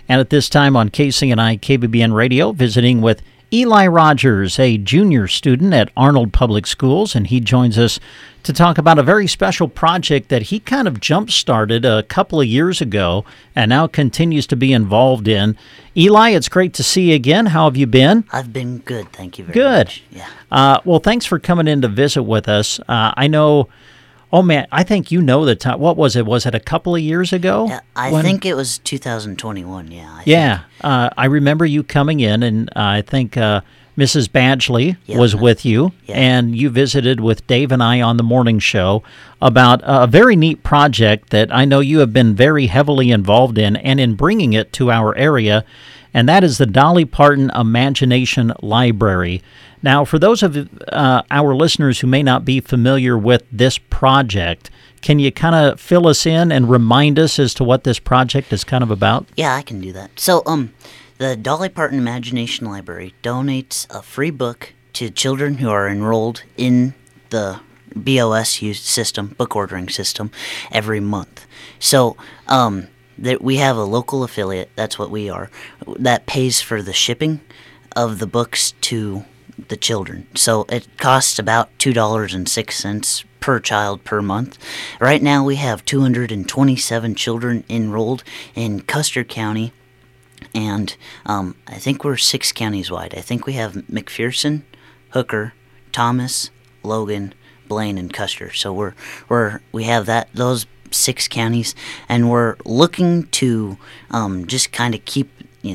And at this time on KCNI KBBN Radio, visiting with Eli Rogers, a junior student at Arnold Public Schools, and he joins us to talk about a very special project that he kind of jump-started a couple of years ago and now continues to be involved in. Eli, it's great to see you again. How have you been? I've been good, thank you very much. Good. Yeah. Well, thanks for coming in to visit with us. I know... Oh, man, I think you know the time. What was it? Was it a couple of years ago? Yeah, I think it was 2021, yeah. I remember you coming in, and I think Mrs. Badgley was with you, and you visited with Dave and I on the morning show about a very neat project that I know you have been very heavily involved in and in bringing it to our area, and that is the Dolly Parton Imagination Library. Now, for those of our listeners who may not be familiar with this project, can you kind of fill us in and remind us as to what this project is kind of about? Yeah, I can do that. So, the Dolly Parton Imagination Library donates a free book to children who are enrolled in the BOSU system, book ordering system, every month. So, we have a local affiliate, that's what we are, that pays for the shipping of the books to the children. So it costs about $2.06 per child per month. Right now we have 227 children enrolled in Custer County, and I think we're 6 counties wide. I think we have McPherson, Hooker, Thomas, Logan, Blaine, and Custer. So we have those 6 counties, and we're looking to just kind of keep,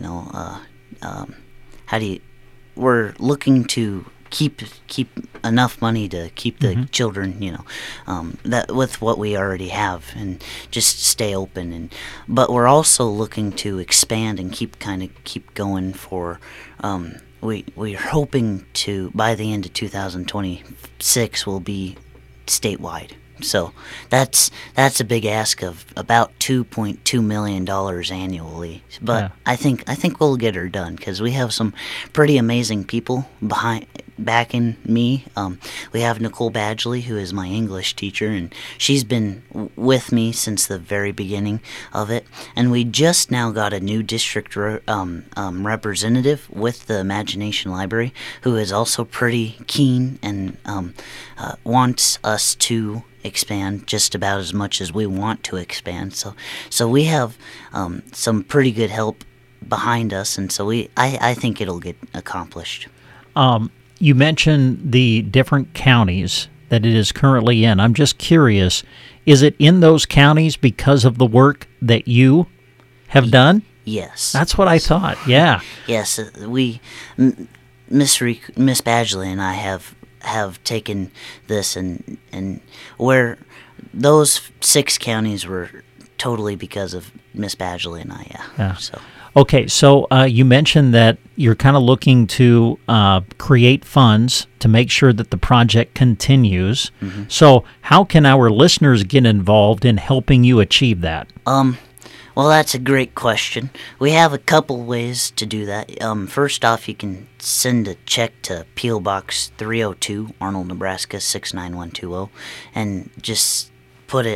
we're looking to keep enough money to keep the children, that with what we already have, and just stay open. But we're also looking to expand and keep going for. We're hoping to, by the end of 2026, we'll be statewide. So that's a big ask of about $2.2 million annually. But I think we'll get her done, because we have some pretty amazing people backing me. We have Nicole Badgley, who is my English teacher, and she's been with me since the very beginning of it. And we just now got a new district representative with the Imagination Library, who is also pretty keen and wants us to expand just about as much as we want to expand. So we have some pretty good help behind us, and so I think it'll get accomplished. You mentioned the different counties that it is currently in. I'm just curious, is it in those counties because of the work that you have done? Yes. That's what I thought, yeah. Yes, Miss Badgley and I have taken this, and where those 6 counties were totally because of Miss Badgley and I, yeah. So. Okay, so you mentioned that you're kind of looking to create funds to make sure that the project continues. Mm-hmm. So how can our listeners get involved in helping you achieve that? Well, that's a great question. We have a couple ways to do that. First off, you can send a check to P.O. Box 302, Arnold, Nebraska 69120, and just put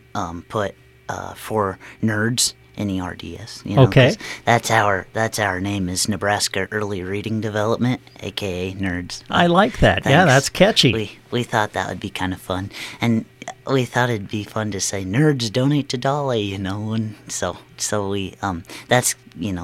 for nerds. NERDS. Okay. That's our name is Nebraska Early Reading Development, aka Nerds. I like that. Thanks. Yeah, that's catchy. We thought that would be kind of fun, and we thought it'd be fun to say Nerds donate to Dolly, and so we that's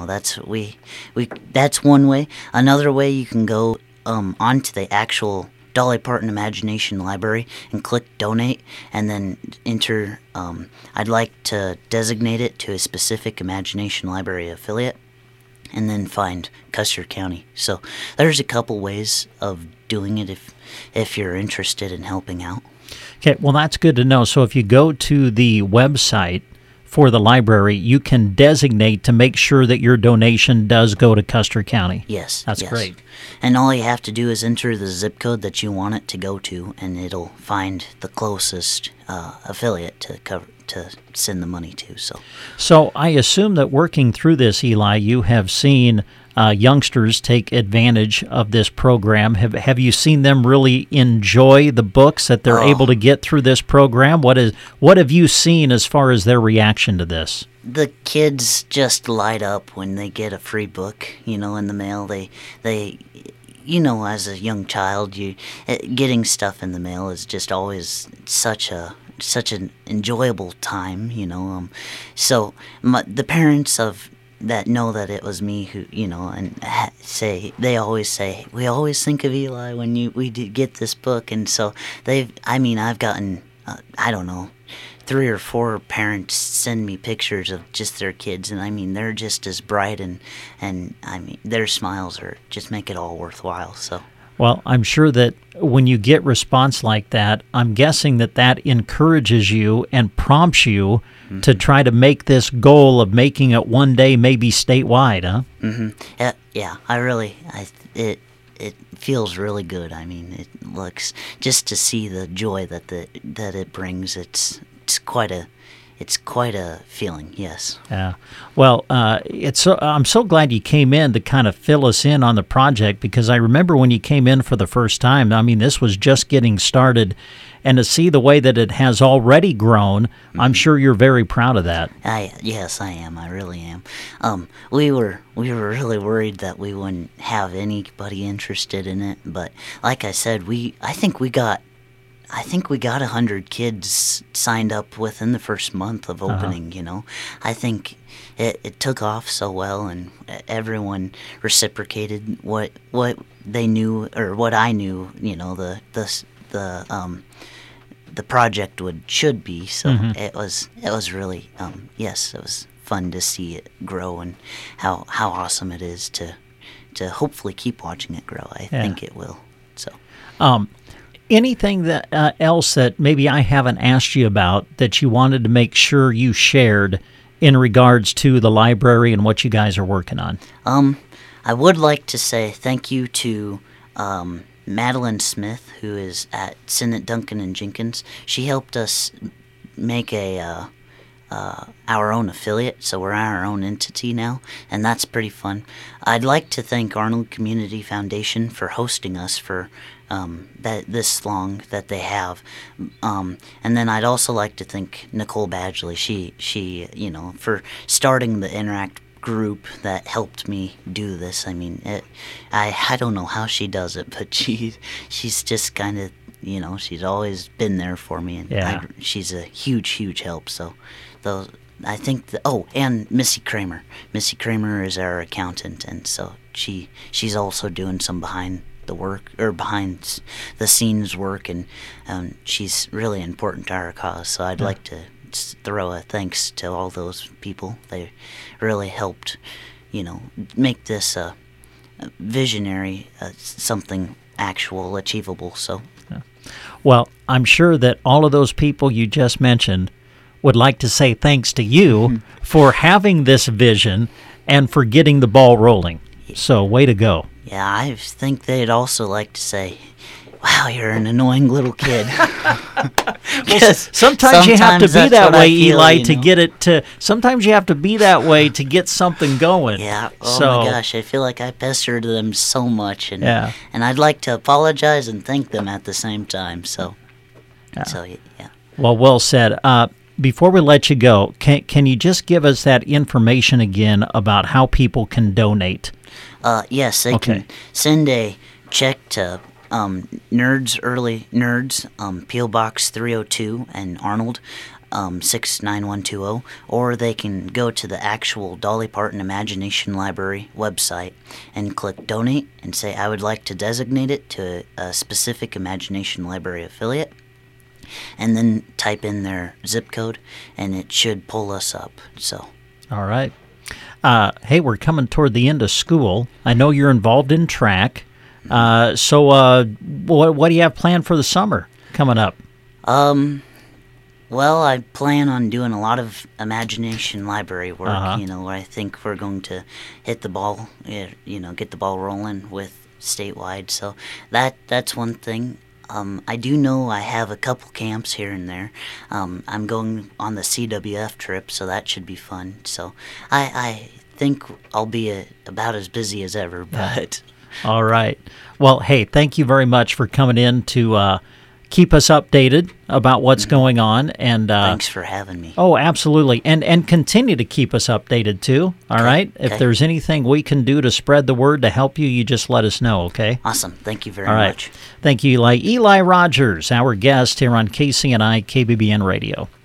one way. Another way, you can go onto the actual Dolly Parton Imagination Library and click donate, and then enter I'd like to designate it to a specific Imagination Library affiliate, and then find Custer County. So there's a couple ways of doing it if you're interested in helping out. Okay, well, that's good to know. So if you go to the website for the library, you can designate to make sure that your donation does go to Custer County. Yes. That's great. And all you have to do is enter the zip code that you want it to go to, and it'll find the closest affiliate to send the money to. So I assume that working through this, Eli, you have seen youngsters take advantage of this program. Have you seen them really enjoy the books that they're able to get through this program? What have you seen as far as their reaction to this? the kids just light up when they get a free book, in the mail. They as a young child, getting stuff in the mail is just always such an enjoyable time, So the parents of that know that it was me who, and they always say, we always think of Eli when we did get this book. And so I've gotten, I don't know, 3 or 4 parents send me pictures of just their kids, and they're just as bright, and their smiles just make it all worthwhile. So. Well, I'm sure that when you get response like that, I'm guessing that encourages you and prompts you to try to make this goal of making it one day maybe statewide, huh? Mm-hmm. Yeah. It feels really good. It looks, just to see the joy that it brings. It's quite a feeling, yes. Yeah. Well, I'm so glad you came in to kind of fill us in on the project, because I remember when you came in for the first time, this was just getting started, and to see the way that it has already grown, I'm sure you're very proud of that. Yes, I am. I really am. We were really worried that we wouldn't have anybody interested in it, but like I said, I think we got 100 kids signed up within the first month of opening, I think it took off so well, and everyone reciprocated what they knew, or what I knew, the project should be. So it was really, yes, it was fun to see it grow, and how awesome it is to hopefully keep watching it grow. I think it will. So. Anything that else that maybe I haven't asked you about that you wanted to make sure you shared in regards to the library and what you guys are working on? I would like to say thank you to Madeline Smith, who is at Sinnott, Duncan and Jenkins. She helped us make our own affiliate, so we're our own entity now, and that's pretty fun. I'd like to thank Arnold Community Foundation for hosting us for this long that they have, and then I'd also like to thank Nicole Badgley. She for starting the Interact group that helped me do this. I don't know how she does it, but she's just kind of, she's always been there for me, and she's a huge help. So those, I think and Missy Kramer. Missy Kramer is our accountant, and so she's also doing some behind the scenes work, and she's really important to our cause. So I'd like to throw a thanks to all those people. They really helped, make this visionary something actual, achievable. So, well, I'm sure that all of those people you just mentioned would like to say thanks to you for having this vision and for getting the ball rolling. So, way to go. Yeah, I think they'd also like to say, wow, you're an annoying little kid. Well, sometimes you have to be that way, Eli, to get it to... Sometimes you have to be that way to get something going. Yeah, my gosh, I feel like I pestered them so much, and I'd like to apologize and thank them at the same time, so yeah. Well said. Before we let you go, can you just give us that information again about how people can donate? Yes, they can send a check to Early Nerds, P.O. Box 302 in Arnold, 69120, or they can go to the actual Dolly Parton Imagination Library website and click Donate and say, I would like to designate it to a specific Imagination Library affiliate, and then type in their zip code, and it should pull us up. So. All right. Hey, we're coming toward the end of school. I know you're involved in track. So what do you have planned for the summer coming up? Well, I plan on doing a lot of Imagination Library work, where I think we're going to hit the ball, get the ball rolling with statewide. So that's one thing. I do know I have a couple camps here and there. I'm going on the CWF trip, so that should be fun. So I think I'll be about as busy as ever, but... All right. Well, hey, thank you very much for coming in to keep us updated about what's going on. And thanks for having me. Oh, absolutely. And continue to keep us updated, too. All right? If there's anything we can do to spread the word to help you, you just let us know, okay? Awesome. Thank you very All right. much. Thank you, Eli. Eli Rogers, our guest here on KCNI KBBN Radio.